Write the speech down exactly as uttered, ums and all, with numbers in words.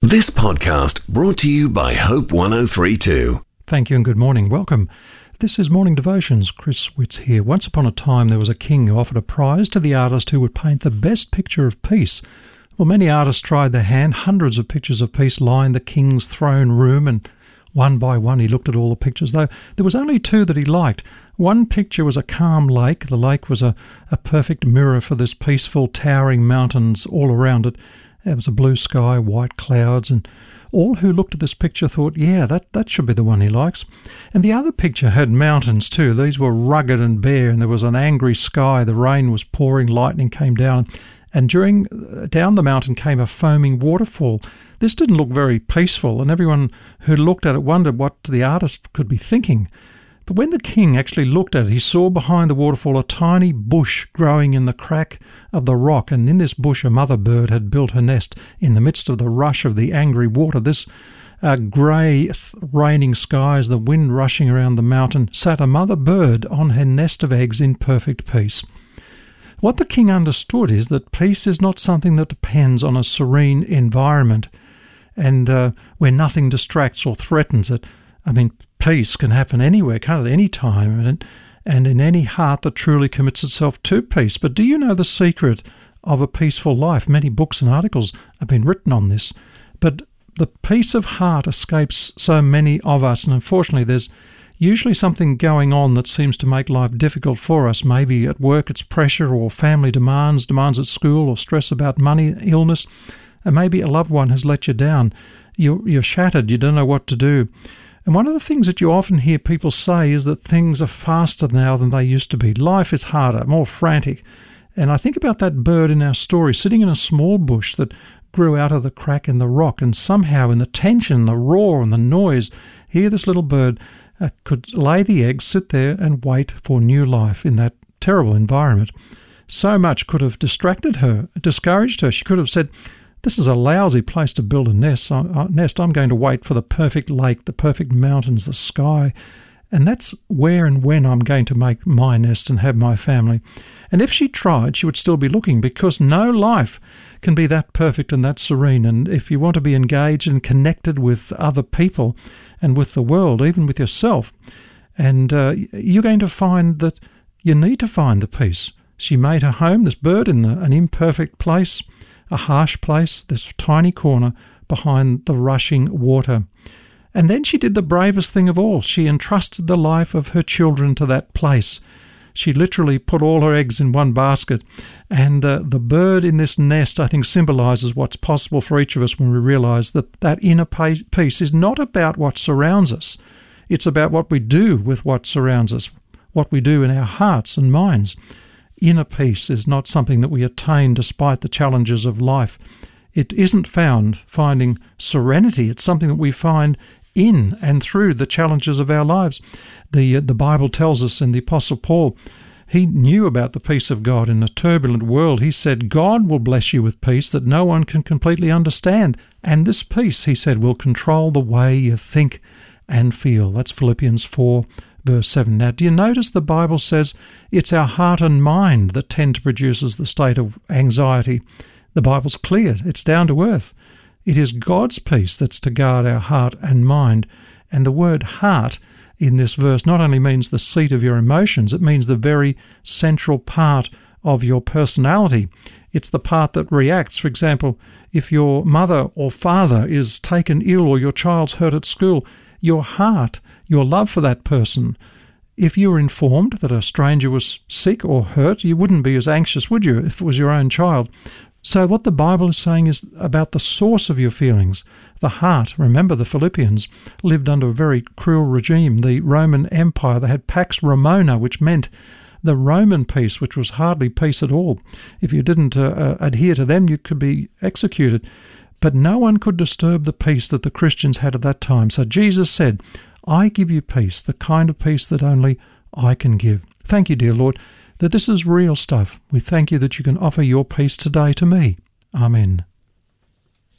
This podcast brought to you by Hope one oh three point two. Thank you and good morning. Welcome. This is Morning Devotions. Chris Witts here. Once upon a time there was a king who offered a prize to the artist who would paint the best picture of peace. Well, many artists tried their hand. Hundreds of pictures of peace lined the king's throne room, and one by one he looked at all the pictures, though there was only two that he liked. One picture was a calm lake. The lake was a, a perfect mirror for this peaceful, towering mountains all around it. There was a blue sky, white clouds, and all who looked at this picture thought, yeah, that, that should be the one he likes. And the other picture had mountains too. These were rugged and bare, and there was an angry sky. The rain was pouring, lightning came down, and during down the mountain came a foaming waterfall. This didn't look very peaceful, and everyone who looked at it wondered what the artist could be thinking. But when the king actually looked at it, he saw behind the waterfall a tiny bush growing in the crack of the rock, and in this bush a mother bird had built her nest. In the midst of the rush of the angry water, this uh, grey raining skies, the wind rushing around the mountain, sat a mother bird on her nest of eggs in perfect peace. What the king understood is that peace is not something that depends on a serene environment and uh, where nothing distracts or threatens it. I mean, peace can happen anywhere, can't it? Any time, and, and in any heart that truly commits itself to peace. But do you know the secret of a peaceful life? Many books and articles have been written on this. But the peace of heart escapes so many of us, and unfortunately there's usually something going on that seems to make life difficult for us. Maybe at work it's pressure, or family demands, demands at school, or stress about money, illness, and maybe a loved one has let you down. You're, you're shattered, you don't know what to do. And one of the things that you often hear people say is that things are faster now than they used to be. Life is harder, more frantic. And I think about that bird in our story sitting in a small bush that grew out of the crack in the rock, and somehow in the tension, the roar and the noise, here this little bird uh, could lay the eggs, sit there and wait for new life in that terrible environment. So much could have distracted her, discouraged her. She could have said, this is a lousy place to build a nest. Nest. I'm going to wait for the perfect lake, the perfect mountains, the sky. And that's where and when I'm going to make my nest and have my family. And if she tried, she would still be looking, because no life can be that perfect and that serene. And if you want to be engaged and connected with other people and with the world, even with yourself, and uh, you're going to find that you need to find the peace. She made her home, this bird, in the, an imperfect place, a harsh place, this tiny corner behind the rushing water. And then she did the bravest thing of all. She entrusted the life of her children to that place. She literally put all her eggs in one basket. And uh, the bird in this nest, I think, symbolises what's possible for each of us when we realise that that inner peace is not about what surrounds us. It's about what we do with what surrounds us, what we do in our hearts and minds. Inner peace is not something that we attain despite the challenges of life. It isn't found finding serenity. It's something that we find in and through the challenges of our lives. The, uh, the Bible tells us, in the Apostle Paul, he knew about the peace of God in a turbulent world. He said, God will bless you with peace that no one can completely understand. And this peace, he said, will control the way you think and feel. That's Philippians four. Verse seven. Now, do you notice the Bible says it's our heart and mind that tend to produce the state of anxiety? The Bible's clear. It's down to earth. It is God's peace that's to guard our heart and mind. And the word heart in this verse not only means the seat of your emotions, it means the very central part of your personality. It's the part that reacts. For example, if your mother or father is taken ill or your child's hurt at school, your heart, your love for that person, if you were informed that a stranger was sick or hurt, you wouldn't be as anxious, would you, if it was your own child? So what the Bible is saying is about the source of your feelings, the heart. Remember, the Philippians lived under a very cruel regime, the Roman Empire. They had Pax Romana, which meant the Roman peace, which was hardly peace at all. If you didn't uh, uh, adhere to them, you could be executed. But no one could disturb the peace that the Christians had at that time. So Jesus said, I give you peace, the kind of peace that only I can give. Thank you, dear Lord, that this is real stuff. We thank you that you can offer your peace today to me. Amen.